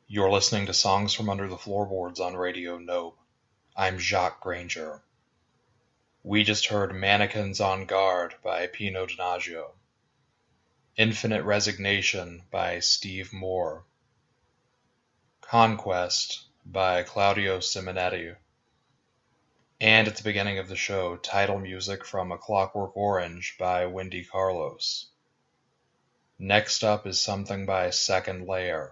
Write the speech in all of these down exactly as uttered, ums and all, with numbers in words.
You're listening to Songs from Under the Floorboards on Radio Nope. I'm Jacques Granger. We just heard Mannequins on Guard by Pino Donaggio, Infinite Resignation by Steve Moore, Conquest by Claudio Simonetti, and at the beginning of the show, title music from A Clockwork Orange by Wendy Carlos. Next up is something by Second Layer.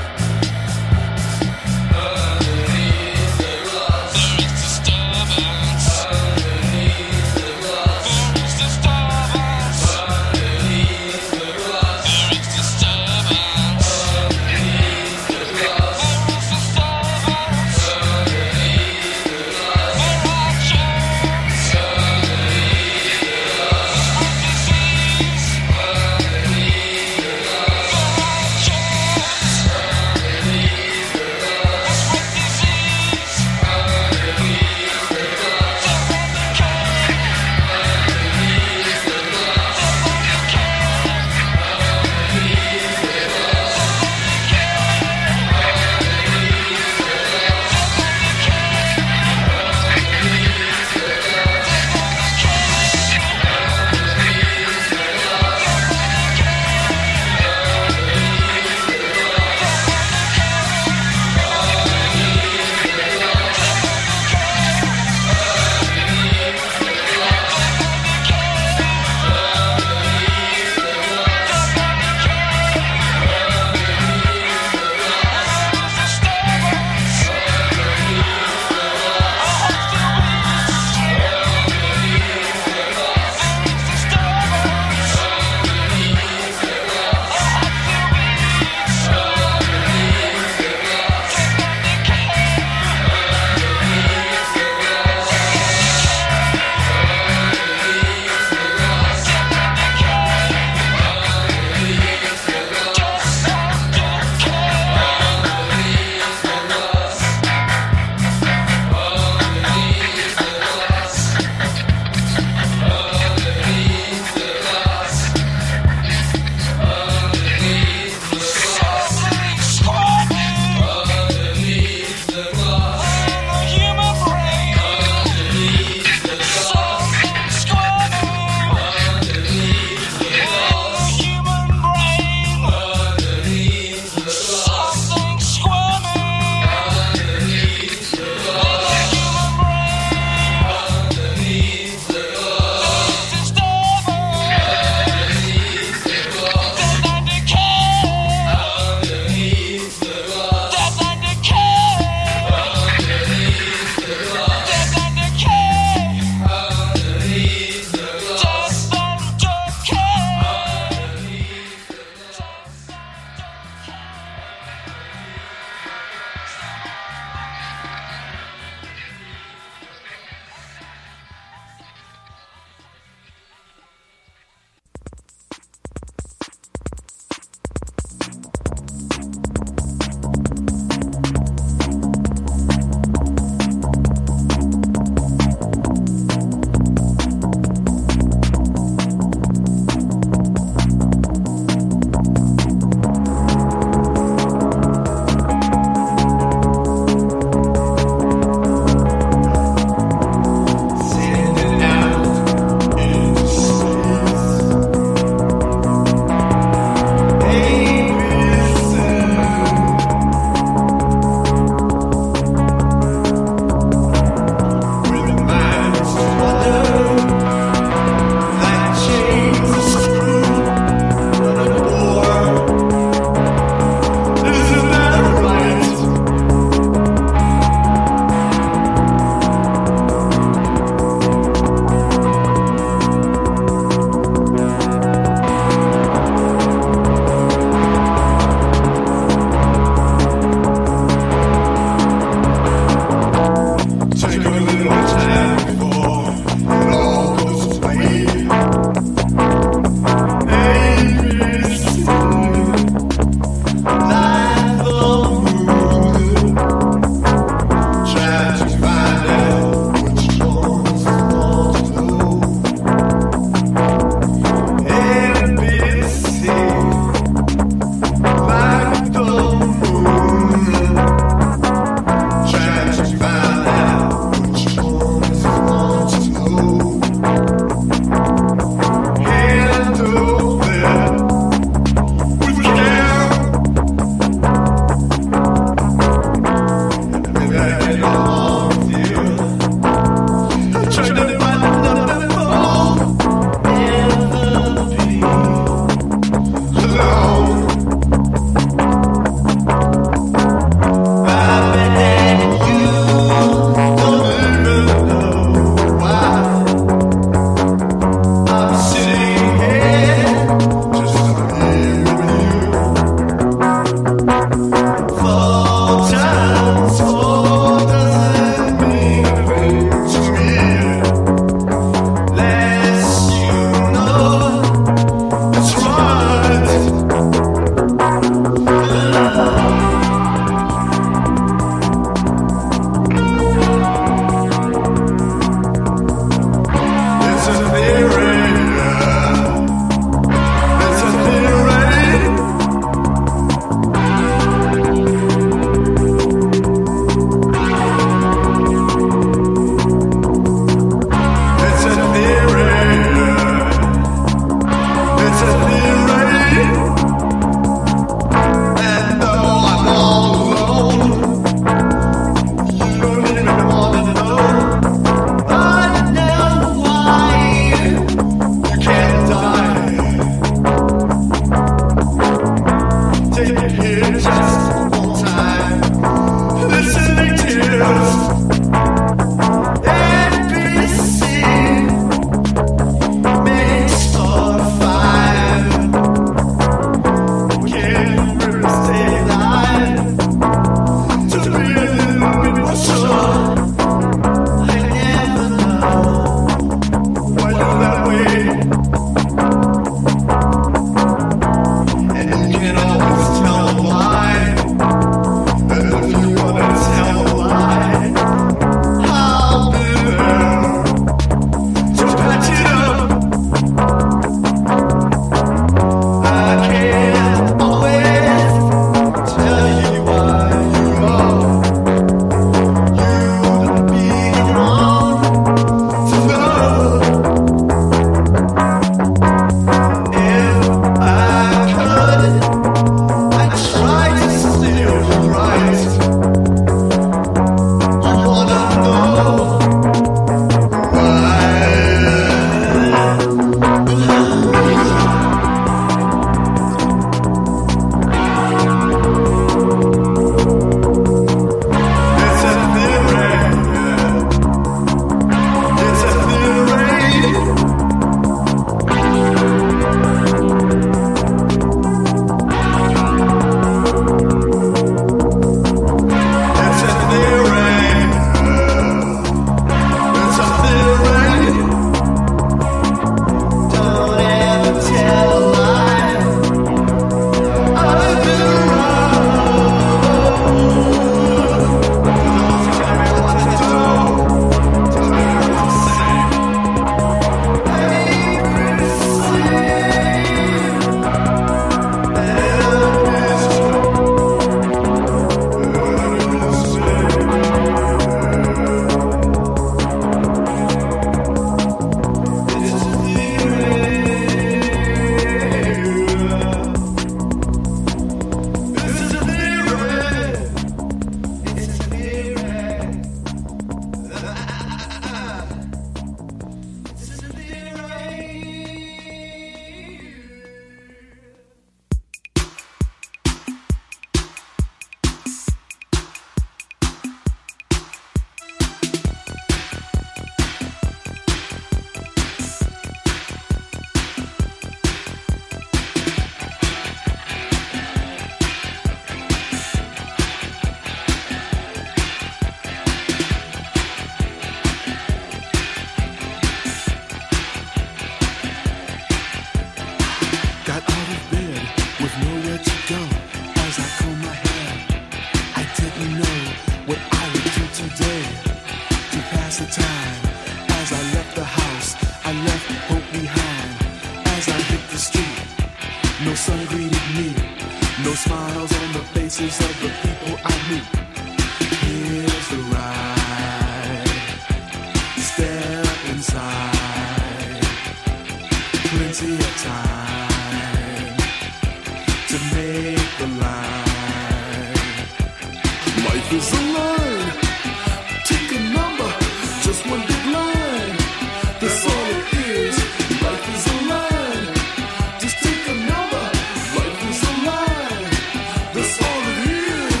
time. As I left the house, I left hope behind. As I hit the street, no sun greeted me. No smiles on the faces of the people I meet. Here's the ride. Step inside. Plenty of time to make the line. Life is a line. Take a number, just one big line. That's all it is. Life is a line. Just take a number. Life is a line. That's all it is.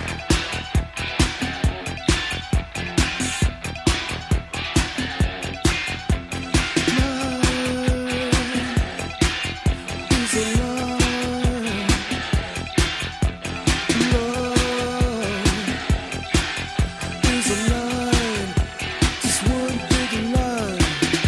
Life is a line. Love is a line. Just one big line.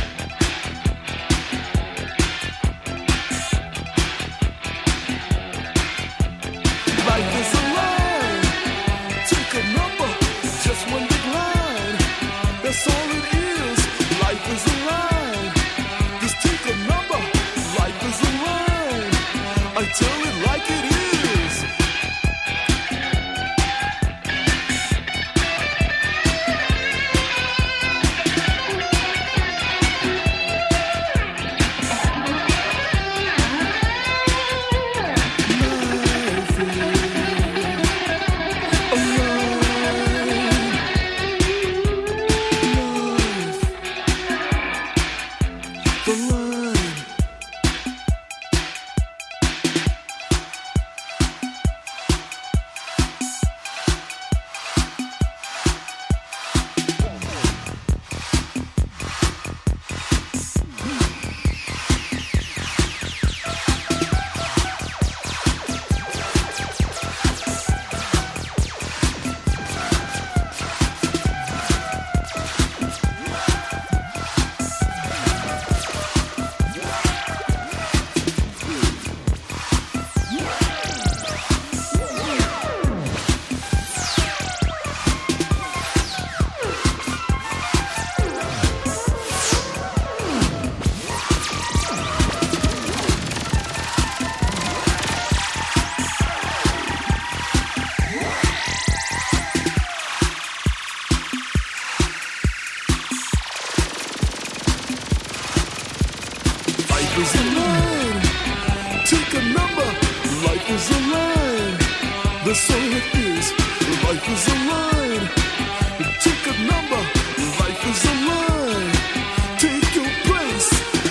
Life is a line. Take a number, just one big line. That's all it is. Life is a line. Just take a number. Life is a line. I tell it like it is. Life is a line. Life, the line. Life is a line. Take a number. Life is a line. That's all it is. Life is a line. Take a number. Life is a line. Take your place.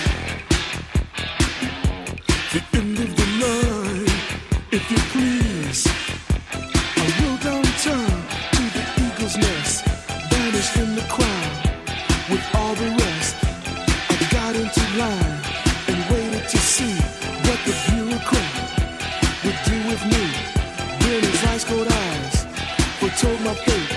The end of the line, if you please. I rode downtown to the Eagle's Nest, vanished in the crowd with all the rest. I got into line and waited to see what the bureaucrat would do with me. Then his ice cold eyes foretold my fate.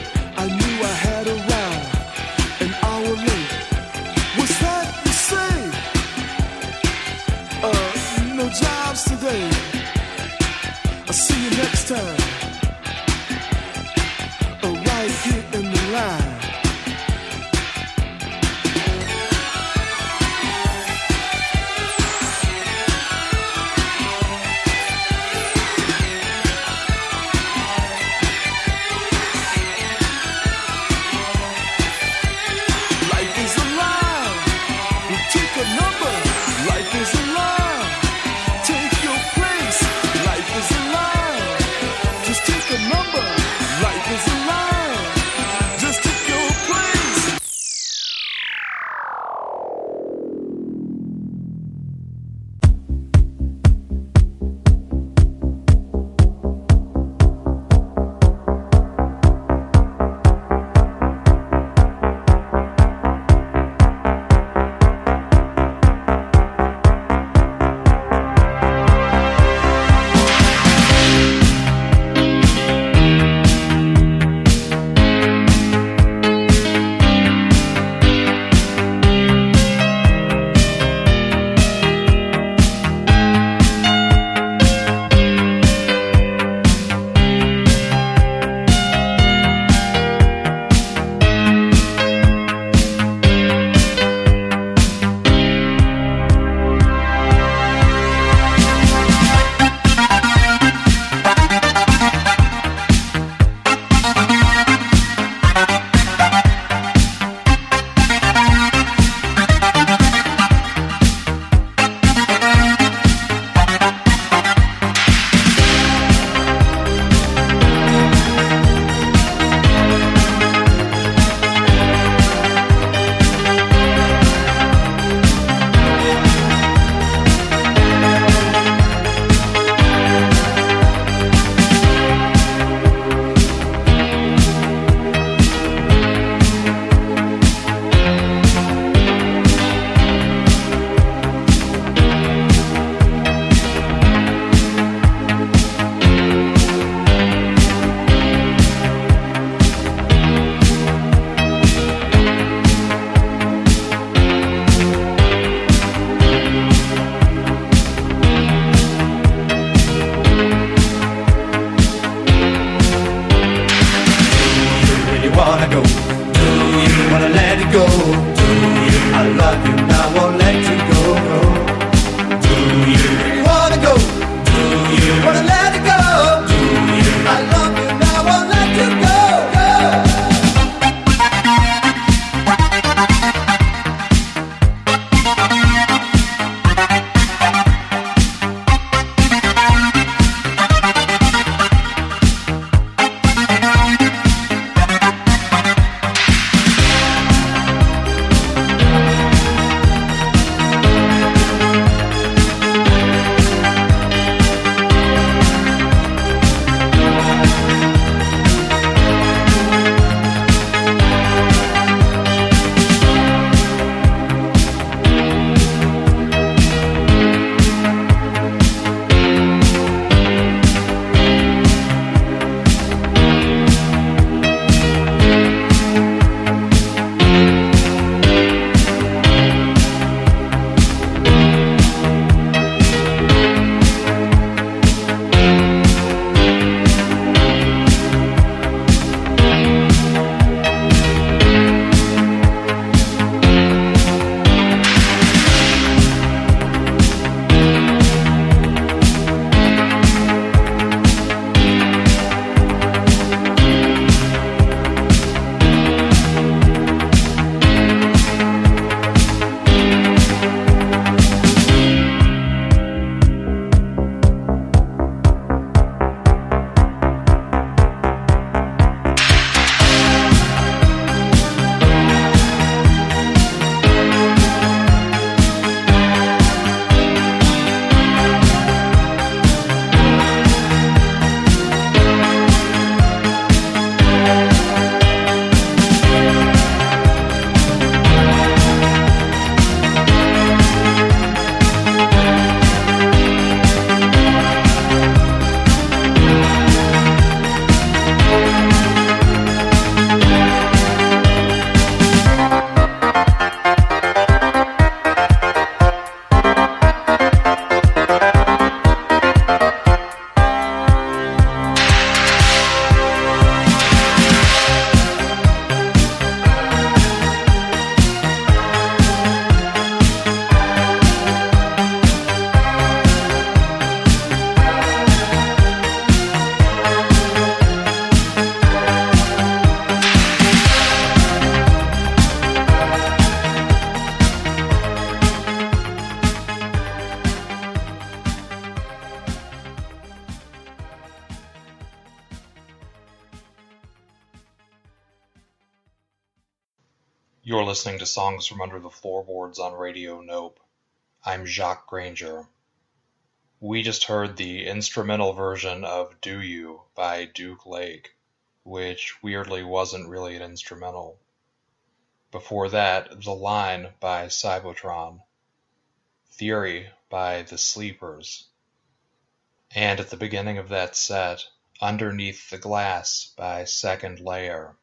You're listening to Songs from Under the Floorboards on Radio Nope. I'm Jacques Granger. We just heard the instrumental version of Do You by Duke Lake, which weirdly wasn't really an instrumental. Before that, The Line by Cybotron, Theory by The Sleepers, and at the beginning of that set, Underneath the Glass by Second Layer.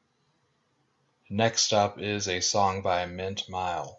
Next up is a song by Mint Mile.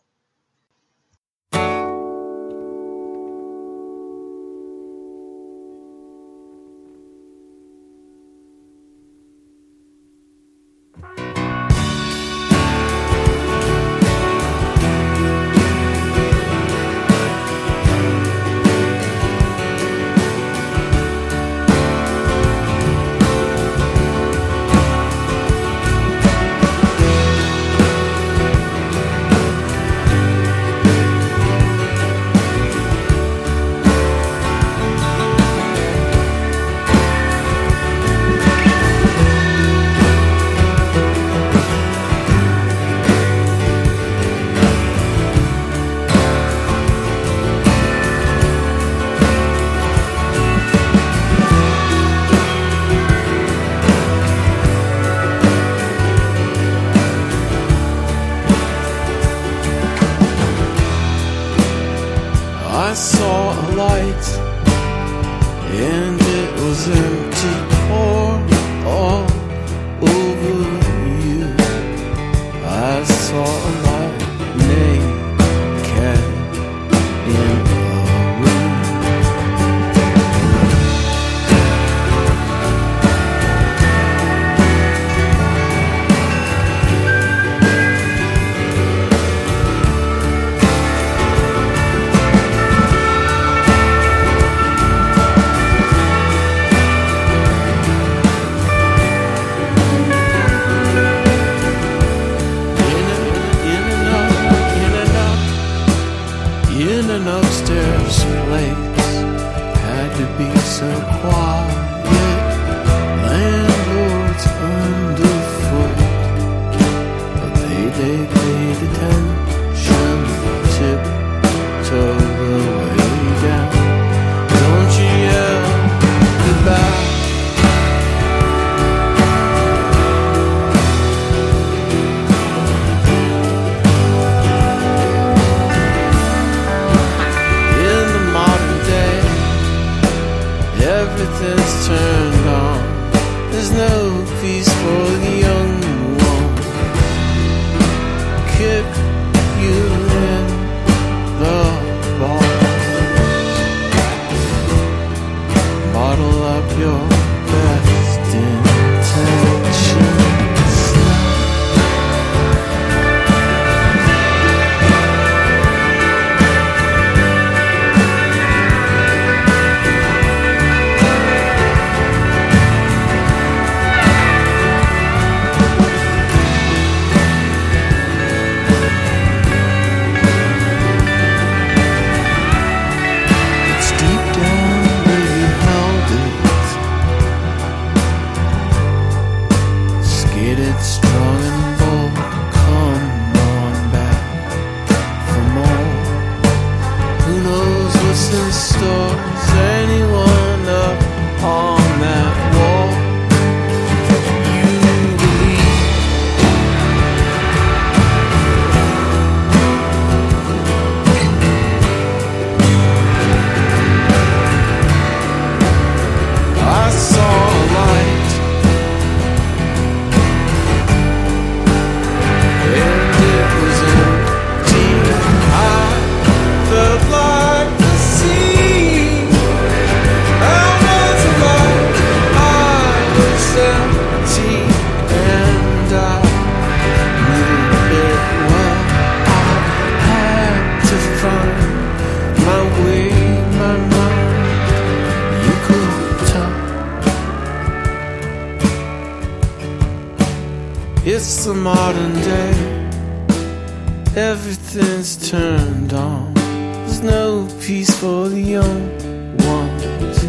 It's the modern day, everything's turned on. There's no peace for the young ones.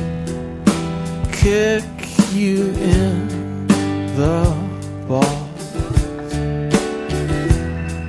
Kick you in the balls.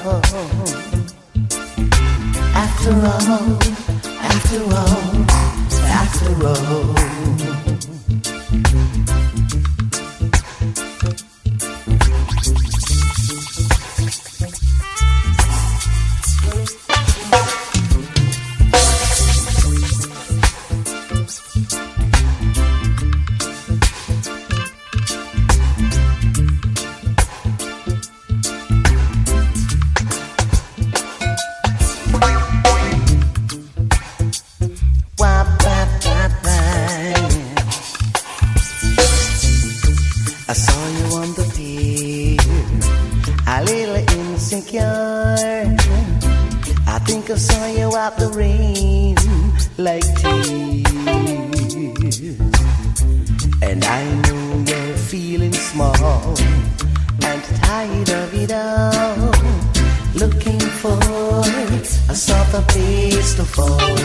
all, after all, after all, after all. I saw you on the pier, a little insecure. I think I saw you out the rain like tears. And I know you're feeling small and tired of it all, looking for a softer place to fall.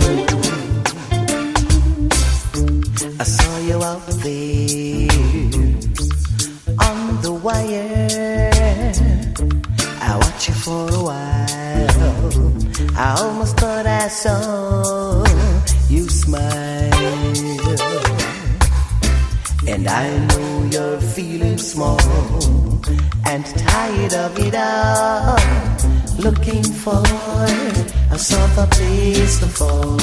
I saw you out there on the wire. I watched you for a while. I almost thought I saw you smile. And I know you're feeling small and tired of it all, looking for a softer place to fall.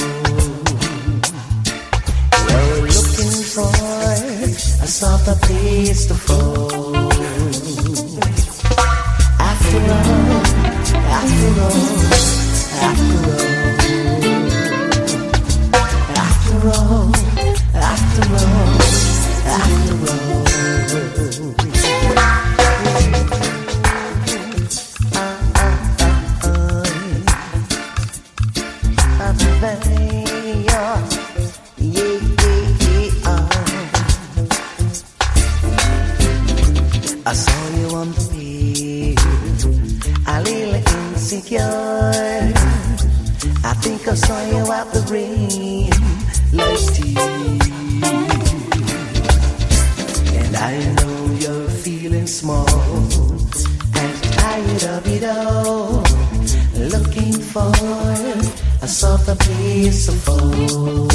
You're looking for a softer place to fall. After all, after all, after all, after all, after all, after all. I saw you on the pier, a little insecure. I think I saw you out the rain like tears. And I know you're feeling small and tired of it all, looking for a softer place to fall.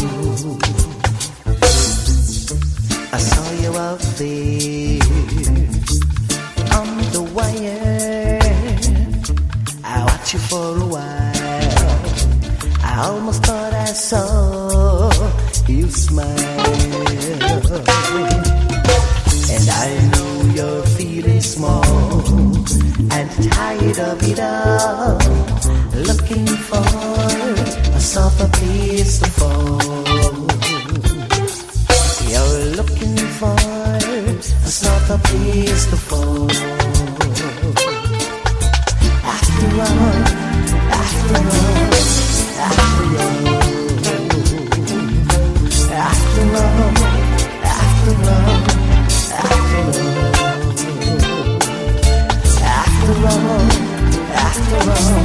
I saw you out there on the wire. I watched you for a while. I almost thought I saw you smile. And I know you're feeling small and tired of it all, looking for a softer place to fall. You're looking for a softer place to fall. After all, after all, after all, after all, after all, after all, after all, after all,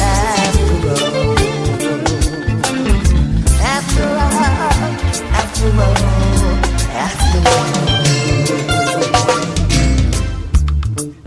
after all, after all, after all.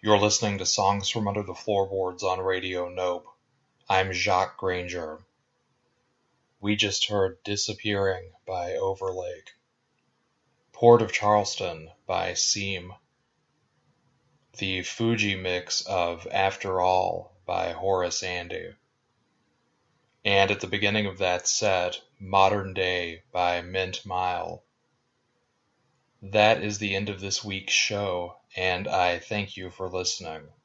You're listening to Songs from Under the Floorboards on Radio Nope. I'm Jacques Granger. We just heard Disappearing by Overlake, Port of Charleston by Seam, the Fuji mix of After All by Horace Andy, and at the beginning of that set, Modern Day by Mint Mile. That is the end of this week's show, and I thank you for listening.